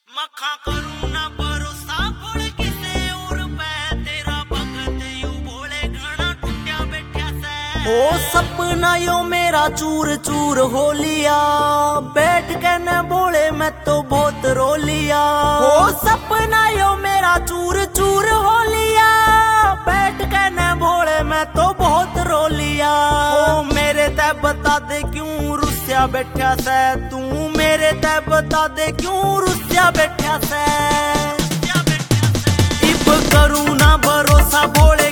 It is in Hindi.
मखा करूं ना भरोसा कोड़ किसे और पे तेरा भगत यू बोले घना टूटिया बैठा से। ओ सपना यो मेरा चूर चूर हो लिया, बैठ के न बोले मैं तो बहुत रो लिया। ओ सपना यो मेरा चूर चूर हो लिया, बैठ के न बोले मैं तो बहुत रो लिया। ओ मेरे ते बता दे क्यों रुस्या बैठा से तू, मेरे ते बता दे क्यों रुस्या बैठा से। इब करूं ना भरोसा बोले